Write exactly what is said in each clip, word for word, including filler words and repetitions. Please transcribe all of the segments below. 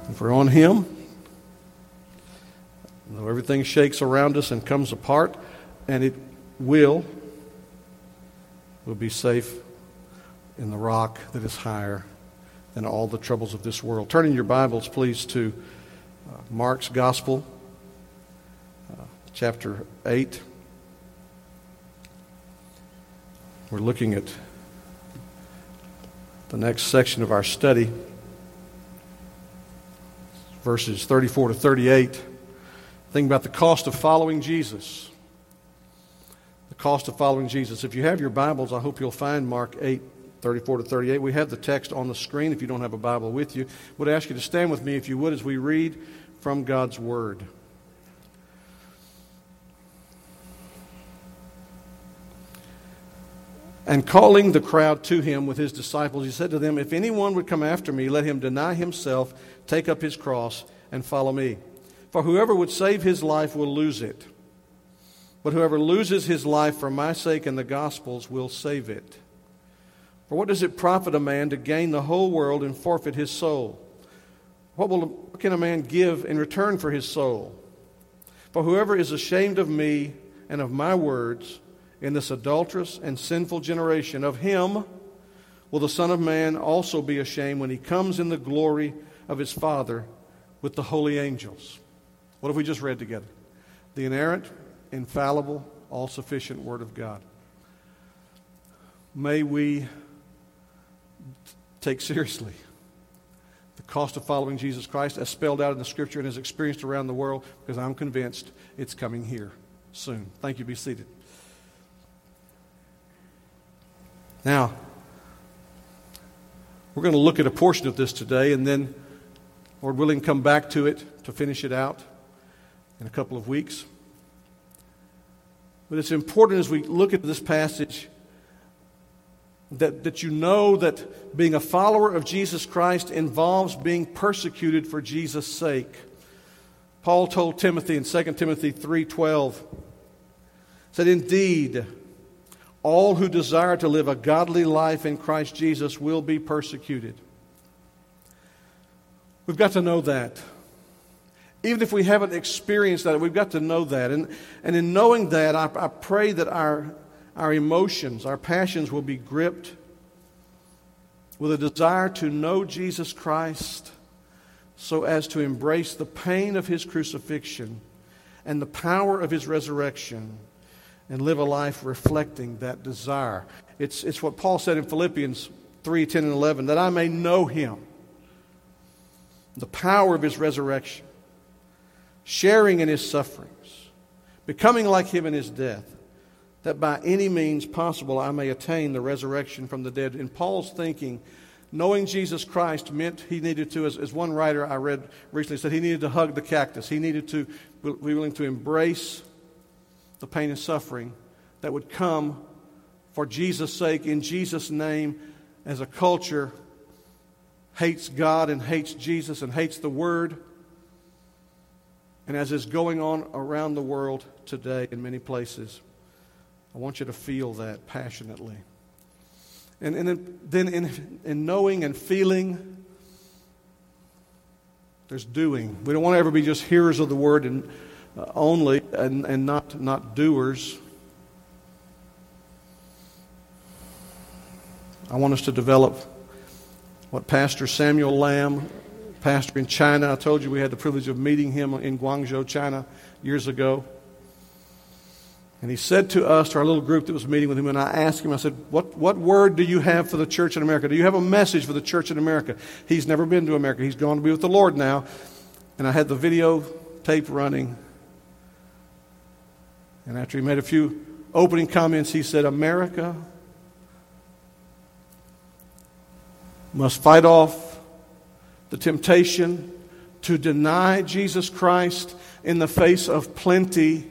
If we're on Him, though everything shakes around us and comes apart, and it will, we'll be safe in the rock that is higher than all the troubles of this world. Turn in your Bibles, please, to uh, Mark's Gospel, uh, chapter eight. We're looking at the next section of our study, verses thirty-four to thirty-eight. Think about the cost of following Jesus. The cost of following Jesus. If you have your Bibles, I hope you'll find Mark eight, thirty-four to thirty-eight. We have the text on the screen if you don't have a Bible with you. I would ask you to stand with me, if you would, as we read from God's Word. And calling the crowd to him with his disciples, he said to them, "If anyone would come after me, let him deny himself, take up his cross, and follow me. For whoever would save his life will lose it. But whoever loses his life for my sake and the gospel's will save it. For what does it profit a man to gain the whole world and forfeit his soul? What, will, what can a man give in return for his soul? For whoever is ashamed of me and of my words in this adulterous and sinful generation, of him will the Son of Man also be ashamed when he comes in the glory of his Father with the holy angels." What have we just read together? The inerrant, infallible, all-sufficient Word of God. May we take seriously the cost of following Jesus Christ as spelled out in the Scripture and as experienced around the world, because I'm convinced it's coming here soon. Thank you. Be seated. Now, we're going to look at a portion of this today, and then, Lord willing, come back to it to finish it out in a couple of weeks. But it's important as we look at this passage that, that you know that being a follower of Jesus Christ involves being persecuted for Jesus' sake. Paul told Timothy in Second Timothy three twelve, said, "Indeed, all who desire to live a godly life in Christ Jesus will be persecuted." We've got to know that. Even if we haven't experienced that, we've got to know that. And, and in knowing that, I, I pray that our, our emotions, our passions will be gripped with a desire to know Jesus Christ so as to embrace the pain of His crucifixion and the power of His resurrection, and live a life reflecting that desire. It's, it's what Paul said in Philippians three, ten, and eleven, that I may know Him, the power of His resurrection, sharing in His sufferings, becoming like Him in His death, that by any means possible I may attain the resurrection from the dead. In Paul's thinking, knowing Jesus Christ meant he needed to, as, as one writer I read recently said, he needed to hug the cactus. He needed to be willing to embrace the pain and suffering that would come for Jesus' sake, in Jesus' name, as a culture hates God and hates Jesus and hates the Word, and as is going on around the world today in many places. I want you to feel that passionately. And, and then in, in knowing and feeling, there's doing. We don't want to ever be just hearers of the Word and Uh, only and, and not, not doers. I want us to develop what Pastor Samuel Lamb, pastor in China, I told you we had the privilege of meeting him in Guangzhou, China, years ago. And he said to us, to our little group that was meeting with him, and I asked him, I said, what, what word do you have for the church in America? Do you have a message for the church in America? He's never been to America. He's gone to be with the Lord now. And I had the video tape running. And after he made a few opening comments, he said, "America must fight off the temptation to deny Jesus Christ in the face of plenty,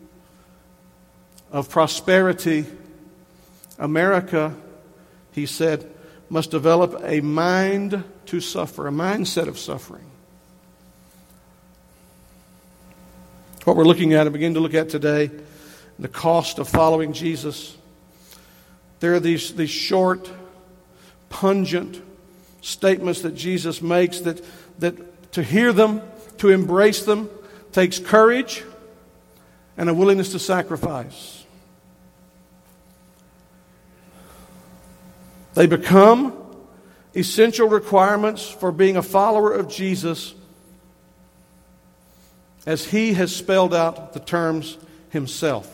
of prosperity. America," he said, "must develop a mind to suffer, a mindset of suffering." What we're looking at and begin to look at today, the cost of following Jesus. There are these, these short, pungent statements that Jesus makes that, that To hear them, to embrace them, takes courage and a willingness to sacrifice. They become essential requirements for being a follower of Jesus as He has spelled out the terms Himself.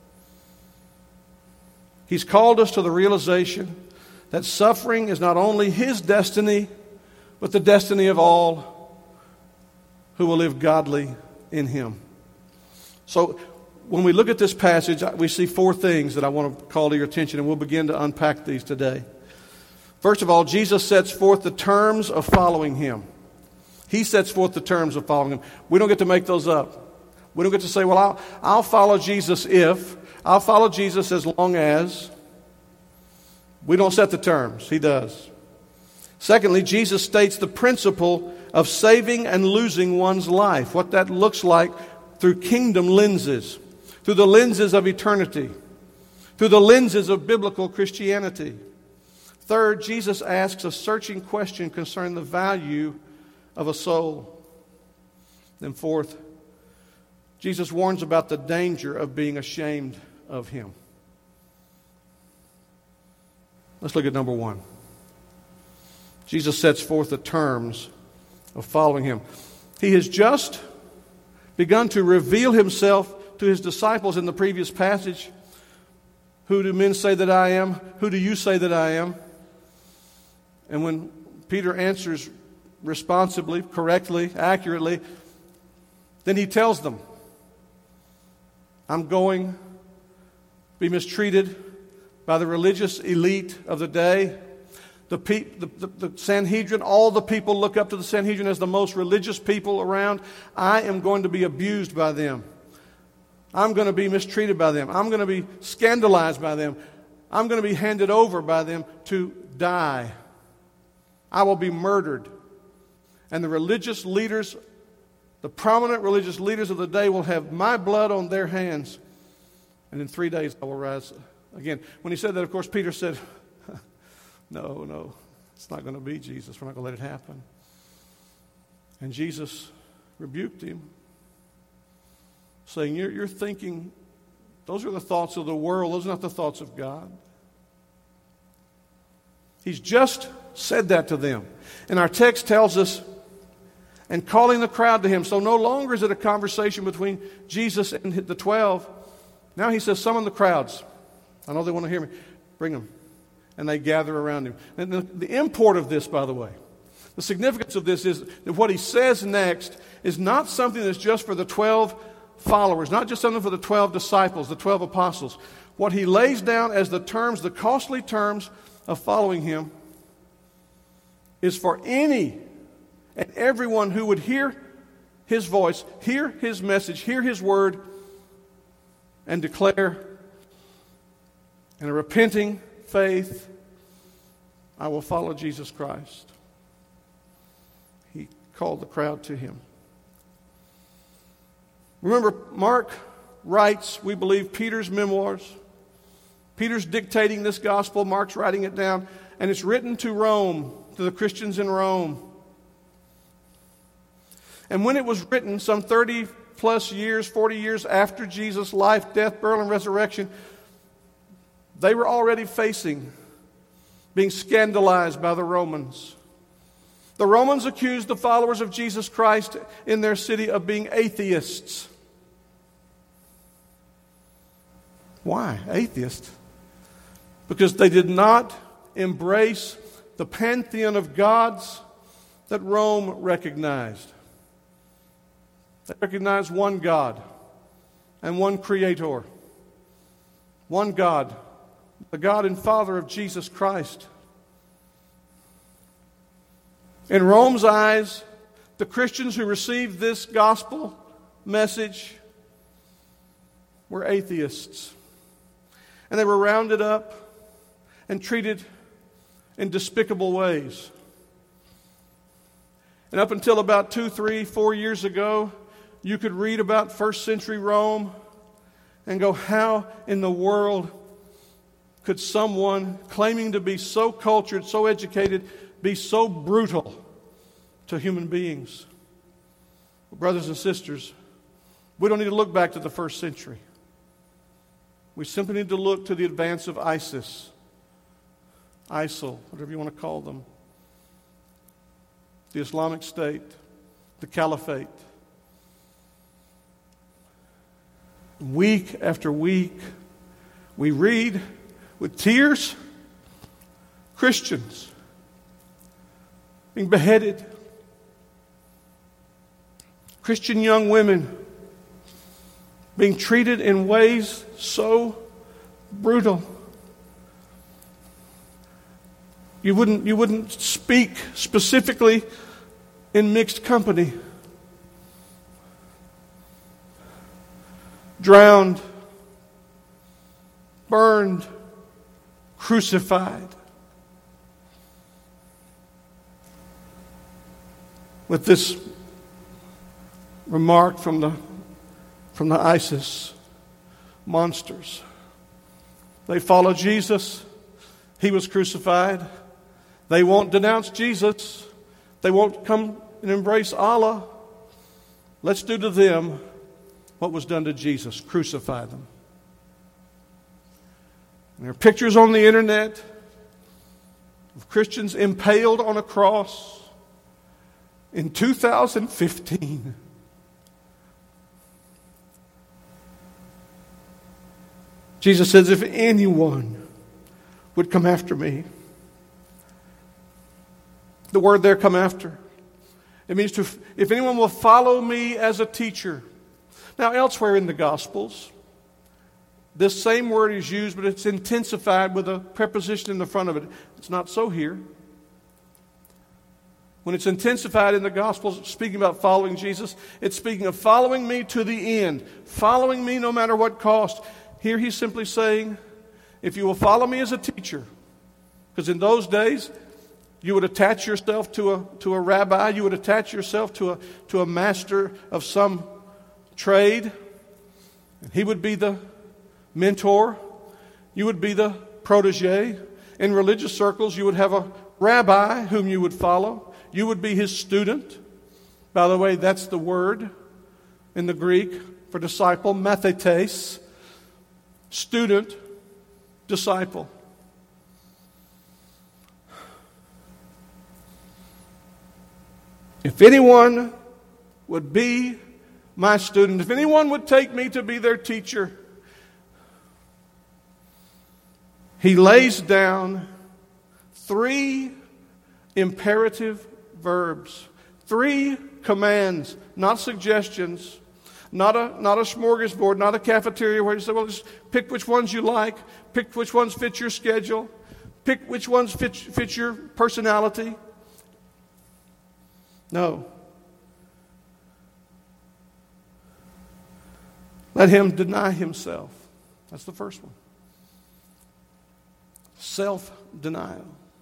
He's called us to the realization that suffering is not only His destiny, but the destiny of all who will live godly in Him. So, when we look at this passage, we see four things that I want to call to your attention, and we'll begin to unpack these today. First of all, Jesus sets forth the terms of following Him. He sets forth the terms of following Him. We don't get to make those up. We don't get to say, well, I'll, I'll follow Jesus if... I'll follow Jesus as long as. We don't set the terms. He does. Secondly, Jesus states the principle of saving and losing one's life, what that looks like through kingdom lenses, through the lenses of eternity, through the lenses of biblical Christianity. Third, Jesus asks a searching question concerning the value of a soul. Then fourth, Jesus warns about the danger of being ashamed of Him. Let's look at number one. Jesus sets forth the terms of following Him. He has just begun to reveal Himself to His disciples in the previous passage. Who do men say that I am? Who do you say that I am? And when Peter answers responsibly, correctly, accurately, then he tells them, I'm going to be mistreated by the religious elite of the day. The, pe- the, the, the Sanhedrin, all the people look up to the Sanhedrin as the most religious people around. I am going to be abused by them. I'm going to be mistreated by them. I'm going to be scandalized by them. I'm going to be handed over by them to die. I will be murdered. And the religious leaders, the prominent religious leaders of the day will have my blood on their hands. And in three days I will rise again. When he said that, of course, Peter said, no, no, it's not going to be, Jesus. We're not going to let it happen. And Jesus rebuked him, saying, you're, you're thinking, those are the thoughts of the world. Those are not the thoughts of God. He's just said that to them. And our text tells us, and calling the crowd to him. So no longer is it a conversation between Jesus and the twelve. Now he says, summon the crowds. I know they want to hear me. Bring them. And they gather around him. And the, the import of this, by the way, the significance of this is that what he says next is not something that's just for the twelve followers, not just something for the twelve disciples, the twelve apostles. What he lays down as the terms, the costly terms of following him, is for any and everyone who would hear his voice, hear his message, hear his word, and declare in a repenting faith, I will follow Jesus Christ. He called the crowd to him. Remember, Mark writes, we believe, Peter's memoirs. Peter's dictating this gospel. Mark's writing it down. And it's written to Rome, to the Christians in Rome. And when it was written, some thirty plus years, forty years after Jesus' life, death, burial, and resurrection, they were already facing being scandalized by the Romans. The Romans accused the followers of Jesus Christ in their city of being atheists. Why atheists? Because they did not embrace the pantheon of gods that Rome recognized. They recognized one God and one Creator. One God, the God and Father of Jesus Christ. In Rome's eyes, the Christians who received this gospel message were atheists. And they were rounded up and treated in despicable ways. And up until about two, three, four years ago, you could read about first century Rome and go, how in the world could someone claiming to be so cultured, so educated, be so brutal to human beings? Brothers and sisters, we don't need to look back to the first century. We simply need to look to the advance of ISIS, ISIL, whatever you want to call them, the Islamic State, the Caliphate. Week after week, we read with tears Christians being beheaded, Christian young women being treated in ways so brutal. You wouldn't, you wouldn't speak specifically in mixed company. Drowned, burned, crucified. With this remark from the from the ISIS monsters. They follow Jesus. He was crucified. They won't denounce Jesus. They won't come and embrace Allah. Let's do to them what was done to Jesus. Crucify them. And there are pictures on the internet of Christians impaled on a cross in two thousand fifteen. Jesus says, if anyone would come after me. The word there, come after. It means to, if anyone will follow me as a teacher. Now, elsewhere in the Gospels, this same word is used, but it's intensified with a preposition in the front of it. It's not so here. When it's intensified in the Gospels, speaking about following Jesus, it's speaking of following me to the end. Following me no matter what cost. Here he's simply saying, if you will follow me as a teacher, because in those days, you would attach yourself to a to a rabbi, you would attach yourself to a to a master of some trade, and he would be the mentor, you would be the protege. In religious circles, you would have a rabbi whom you would follow. You would be his student. By the way, that's the word in the Greek for disciple, mathetes. Student, disciple. If anyone would be my student, if anyone would take me to be their teacher, he lays down three imperative verbs, three commands, not suggestions. Not a, not a smorgasbord, not a cafeteria where you say, well, just pick which ones you like, pick which ones fit your schedule, pick which ones fit, fit your personality. No. Let him deny himself. That's the first one. Self-denial.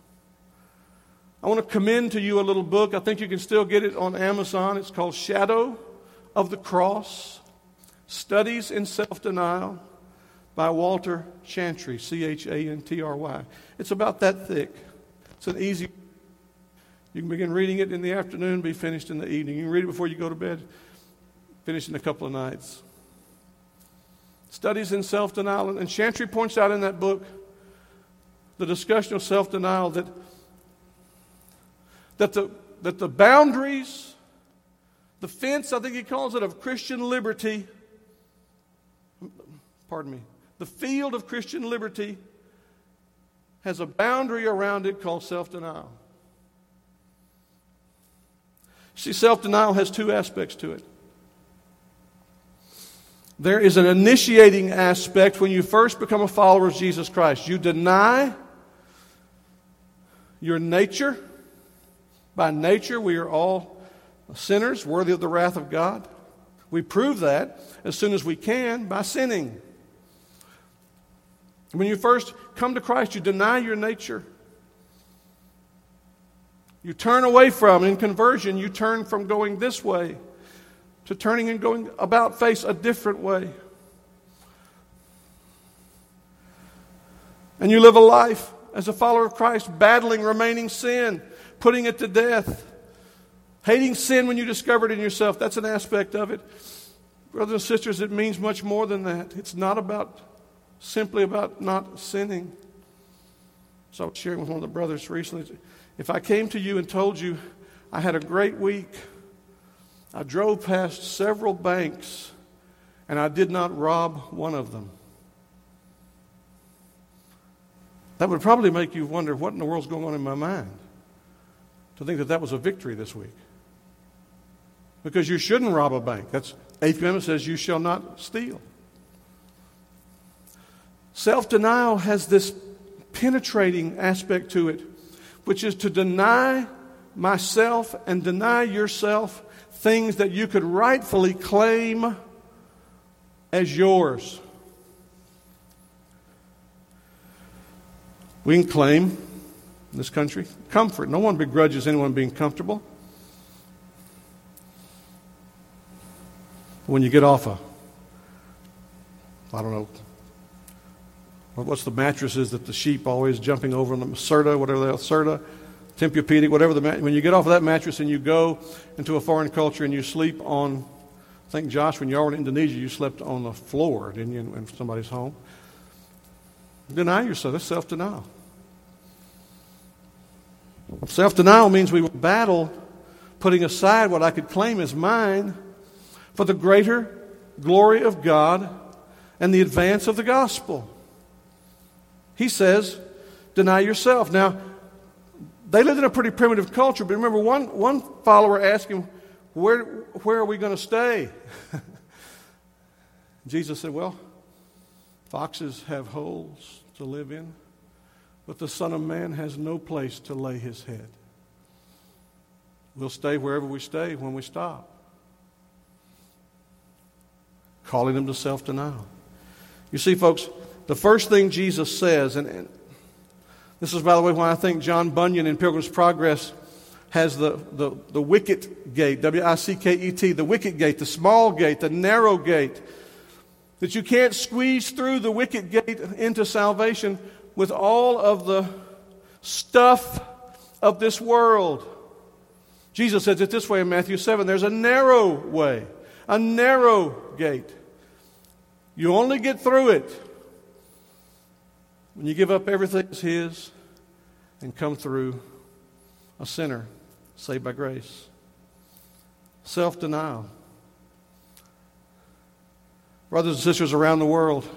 I want to commend to you a little book. I think you can still get it on Amazon. It's called Shadow of the Cross, Studies in Self-Denial by Walter Chantry, C H A N T R Y. It's about that thick. It's an easy, you can begin reading it in the afternoon, be finished in the evening. You can read it before you go to bed, finish in a couple of nights. Studies in Self-Denial. And Chantry points out in that book the discussion of self-denial that, that, the, that the boundaries, the fence, I think he calls it, of Christian liberty, pardon me, the field of Christian liberty has a boundary around it called self-denial. See, self-denial has two aspects to it. There is an initiating aspect when you first become a follower of Jesus Christ. You deny your nature. By nature, we are all sinners, worthy of the wrath of God. We prove that as soon as we can by sinning. When you first come to Christ, you deny your nature. You turn away from, in conversion, you turn from going this way to turning and going about face a different way. And you live a life as a follower of Christ, battling remaining sin, putting it to death, Hating sin when you discover it in yourself, that's an aspect of it. Brothers and sisters, it means much more than that. It's not about simply about not sinning. So I was sharing with one of the brothers recently. If I came to you and told you I had a great week, I drove past several banks, and I did not rob one of them, that would probably make you wonder what in the world's going on in my mind to think that that was a victory this week. Because you shouldn't rob a bank. That's Eighth Commandment says you shall not steal. Self-denial has this penetrating aspect to it, which is to deny myself and deny yourself things that you could rightfully claim as yours. We can claim in this country comfort. No one begrudges anyone being comfortable. When you get off a, I don't know, what's the mattresses that the sheep always jumping over on the Serta, whatever they are, Serta, Tempur-Pedic, whatever the mat, when you get off of that mattress and you go into a foreign culture and you sleep on, I think Josh, when you were in Indonesia, you slept on the floor, didn't you, in somebody's home? Deny yourself. That's self-denial. Self-denial means we will battle putting aside what I could claim as mine for the greater glory of God and the advance of the gospel. He says, deny yourself. Now, they lived in a pretty primitive culture, but remember, one, one follower asked him, where, where are we going to stay? Jesus said, well, foxes have holes to live in, but the Son of Man has no place to lay his head. We'll stay wherever we stay when we stop. Calling them to self-denial. You see, folks, the first thing Jesus says, and, and this is, by the way, why I think John Bunyan in Pilgrim's Progress has the, the, the wicket gate, W I C K E T, the wicket gate, the small gate, the narrow gate, that you can't squeeze through the wicket gate into salvation with all of the stuff of this world. Jesus says it this way in Matthew seven, there's a narrow way, a narrow gate. You only get through it when you give up everything that's His and come through a sinner saved by grace. Self-denial. Brothers and sisters around the world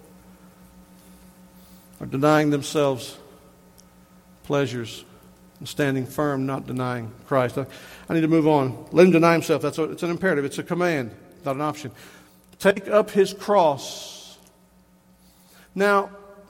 are denying themselves pleasures and standing firm, not denying Christ. I, I need to move on. Let him deny himself. That's a, it's an imperative. It's a command, not an option. Take up his cross. Now,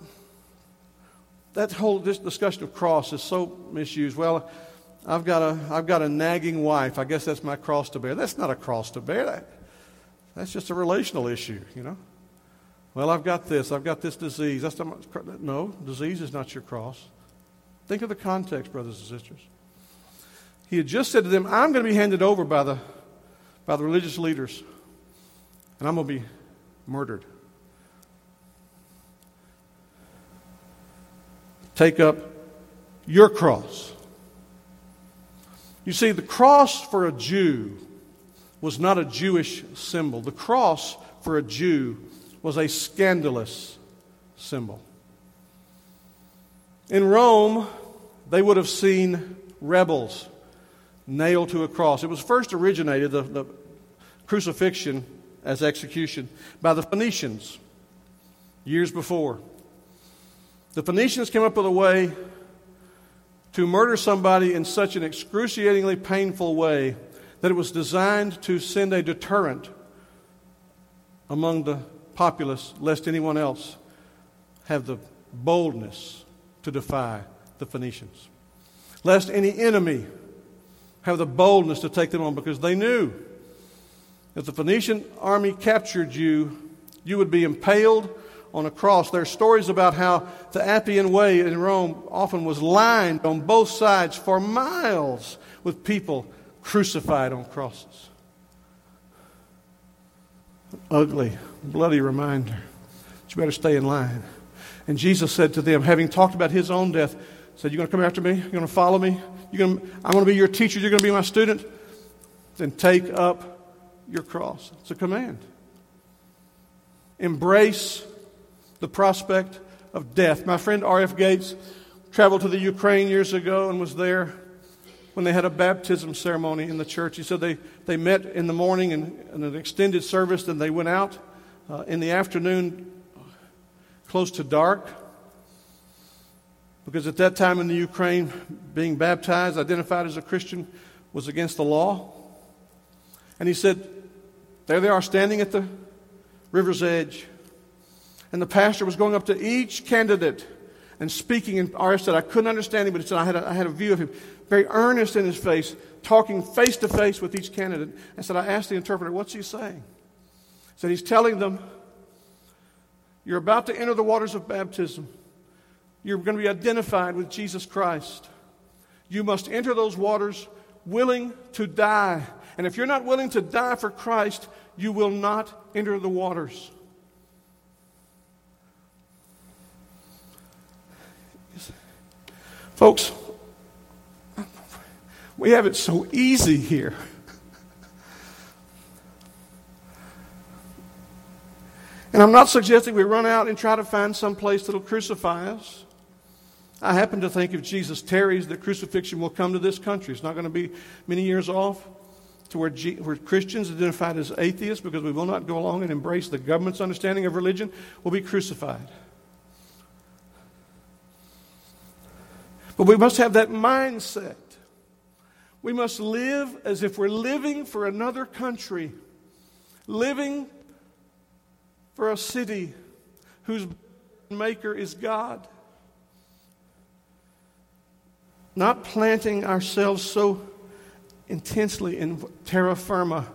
that whole this discussion of cross is so misused. Well, I've got a I've got a nagging wife. I guess that's my cross to bear. That's not a cross to bear. That, that's just a relational issue, you know. Well, I've got this. I've got this disease. That's not, no, disease is not your cross. Think of the context, brothers and sisters. He had just said to them, I'm going to be handed over by the by the religious leaders, and I'm going to be murdered. Take up your cross. You see, the cross for a Jew was not a Jewish symbol. The cross for a Jew was a scandalous symbol. In Rome, they would have seen rebels nailed to a cross. It was first originated, the, the crucifixion as execution, by the Phoenicians years before. The Phoenicians came up with a way to murder somebody in such an excruciatingly painful way that it was designed to send a deterrent among the populace, lest anyone else have the boldness to defy the Phoenicians. Lest any enemy have the boldness to take them on, because they knew if the Phoenician army captured you, you would be impaled on a cross. There are stories about how the Appian Way in Rome often was lined on both sides for miles with people crucified on crosses. An ugly, bloody reminder. But you better stay in line. And Jesus said to them, having talked about His own death, said, you're going to come after me? You're going to follow me? You're going to, I'm going to be your teacher. You're going to be my student? then take up your cross. It's a command. Embrace the prospect of death. My friend R F Gates traveled to the Ukraine years ago and was there when they had a baptism ceremony in the church. He said they, they met in the morning in, in an extended service, then they went out uh, in the afternoon close to dark, because at that time in the Ukraine, being baptized, identified as a Christian, was against the law. And he said, there they are standing at the river's edge. And the pastor was going up to each candidate and speaking. And R F said, I couldn't understand him, but he said, I had a, I had a view of him, very earnest in his face, talking face to face with each candidate. I said, I asked the interpreter, what's he saying? He said, he's telling them, you're about to enter the waters of baptism. You're going to be identified with Jesus Christ. You must enter those waters willing to die. And if you're not willing to die for Christ, you will not enter the waters. Folks, we have it so easy here. And I'm not suggesting we run out and try to find some place that will crucify us. I happen to think if Jesus tarries, the crucifixion will come to this country. It's not going to be many years off to where, G- where Christians identified as atheists, because we will not go along and embrace the government's understanding of religion, will be crucified. But we must have that mindset. We must live as if we're living for another country, living for a city whose maker is God. Not planting ourselves so intensely in terra firma.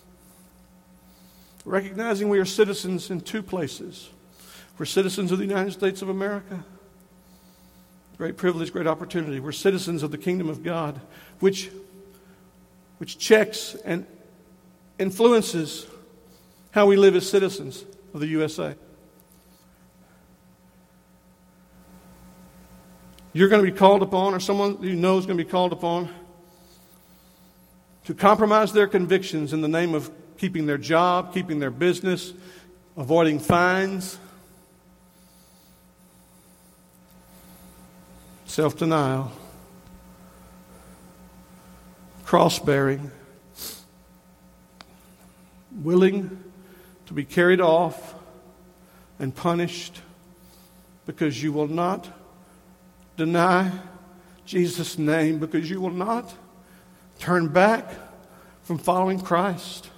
Recognizing we are citizens in two places. We're citizens of the United States of America. Great privilege, great opportunity. We're citizens of the kingdom of God, which, which checks and influences how we live as citizens of the U S A. You're going to be called upon, or someone you know is going to be called upon, to compromise their convictions in the name of keeping their job, keeping their business, avoiding fines, self-denial, cross-bearing, willing to be carried off and punished because you will not deny Jesus' name, because you will not turn back from following Christ.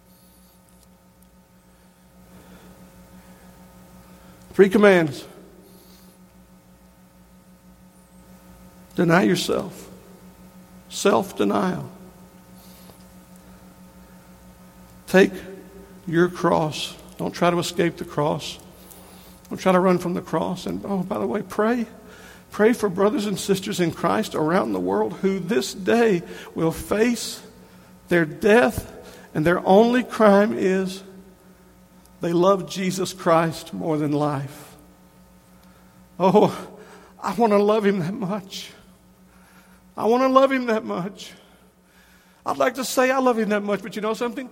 Three commands. Deny yourself. Self-denial. Take your cross. Don't try to escape the cross. Don't try to run from the cross. And, oh, by the way, pray. Pray for brothers and sisters in Christ around the world who this day will face their death, and their only crime is they love Jesus Christ more than life. Oh, I want to love Him that much. I want to love Him that much. I'd like to say I love Him that much, but you know something?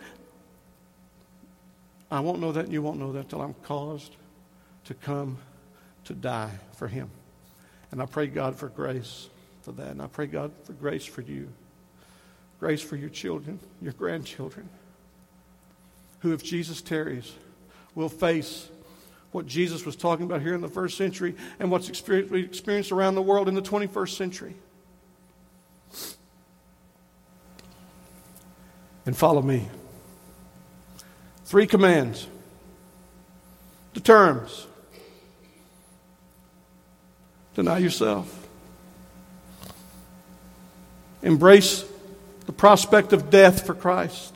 I won't know that, and you won't know that till I'm caused to come to die for Him. And I pray God for grace for that. And I pray God for grace for you. Grace for your children, your grandchildren, who, if Jesus tarries, will face what Jesus was talking about here in the first century and what's experienced, we experienced around the world in the twenty-first century. And follow me. Three commands. The terms. Deny yourself. Embrace the prospect of death for Christ.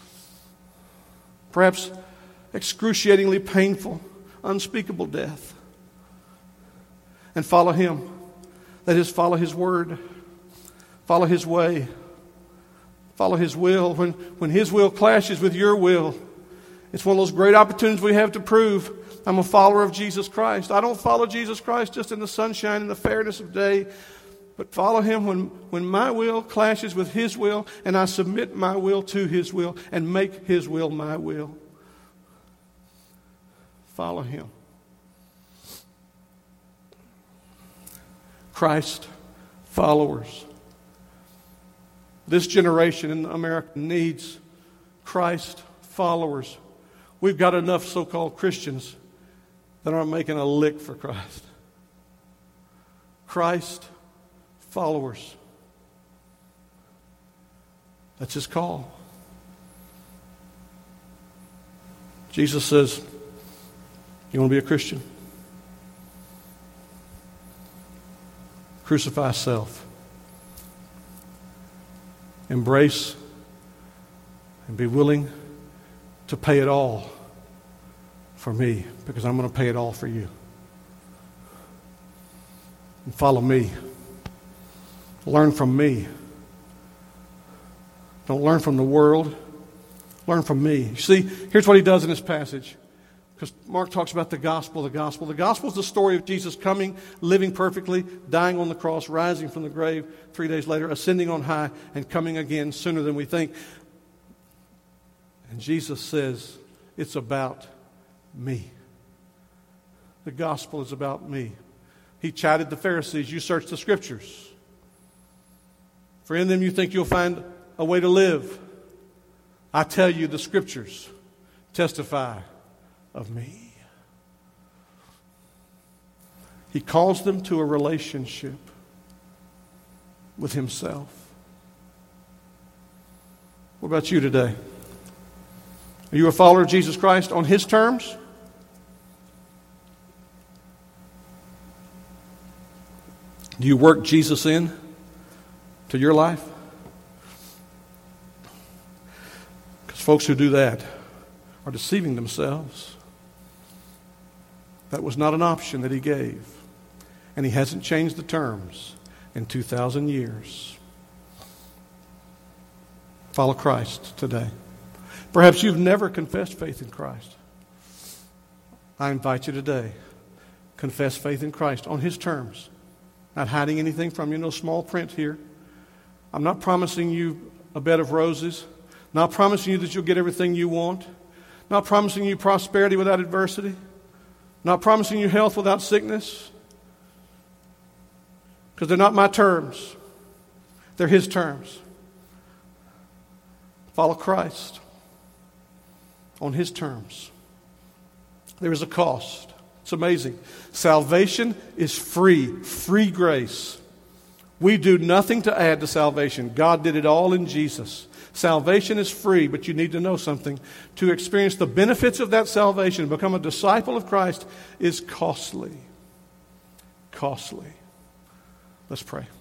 Perhaps excruciatingly painful, unspeakable death. And follow Him. That is, follow His word. Follow His way. Follow His will. When, when His will clashes with your will, it's one of those great opportunities we have to prove I'm a follower of Jesus Christ. I don't follow Jesus Christ just in the sunshine and the fairness of day, but follow him when, when my will clashes with his will, and I submit my will to his will and make his will my will. Follow him. Christ followers. This generation in America needs Christ followers. We've got enough so-called Christians that aren't making a lick for Christ. Christ followers. That's his call. Jesus says, you want to be a Christian? Crucify self. Embrace and be willing to pay it all for me, because I'm going to pay it all for you. And follow me. Learn from me. Don't learn from the world. Learn from me. You see, here's what he does in this passage. Because Mark talks about the gospel, the gospel. The gospel is the story of Jesus coming, living perfectly, dying on the cross, rising from the grave three days later, ascending on high, and coming again sooner than we think. And Jesus says, it's about me. The gospel is about me. He chided the Pharisees, you search the scriptures, for in them you think you'll find a way to live. I tell you, the scriptures testify of me. He calls them to a relationship with himself. What about you today? Are you a follower of Jesus Christ on his terms? Do you work Jesus in to your life? Because folks who do that are deceiving themselves. That was not an option that he gave. And he hasn't changed the terms in two thousand years. Follow Christ today. Perhaps you've never confessed faith in Christ. I invite you today. Confess faith in Christ on his terms. Not hiding anything from you. No small print here. I'm not promising you a bed of roses. Not promising you that you'll get everything you want. Not promising you prosperity without adversity. Not promising you health without sickness. Because they're not my terms. They're his terms. Follow Christ on his terms. There is a cost. It's amazing. Salvation is free. Free grace. We do nothing to add to salvation. God did it all in Jesus. Salvation is free, but you need to know something. To experience the benefits of that salvation, become a disciple of Christ, is costly. Costly. Let's pray.